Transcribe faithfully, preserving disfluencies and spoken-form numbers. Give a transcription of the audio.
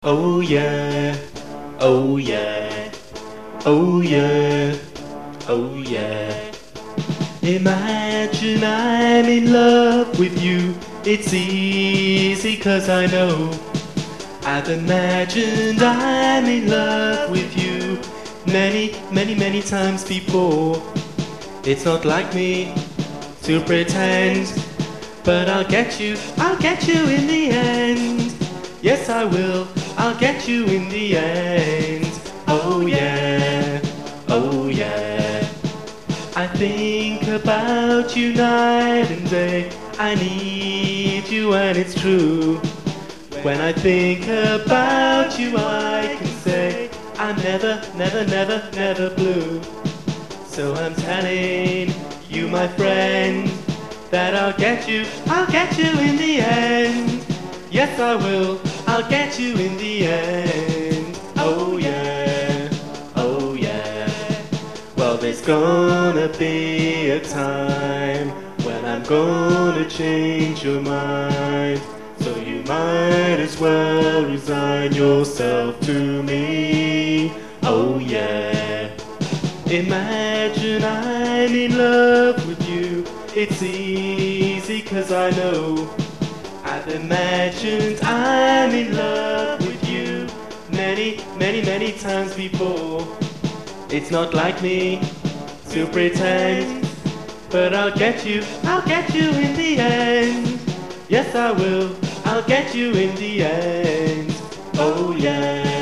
Oh yeah, oh yeah, oh yeah, oh yeah. Imagine I'm in love with you. It's easy cause I know I've imagined I'm in love with you many, many, many times before. It's not like me to pretend, but I'll get you, I'll get you in the end. Yes, I will, I'll get you in the end. Oh yeah, oh yeah. I think about you night and day. I need you and it's true. When I think about you I can say I'm never, never, never, never blue. So I'm telling you, my friend, that I'll get you, I'll get you in the end. Yes, I will, I'll get you in the end. Oh yeah, oh yeah. Well, there's gonna be a time when I'm gonna change your mind. So you might as well resign yourself to me. Oh yeah. Imagine I'm in love with you. It's easy cause I know I've imagined I'm in love with you many, many, many times before. It's not like me to pretend, but I'll get you, I'll get you in the end. Yes, I will, I'll get you in the end. Oh yeah.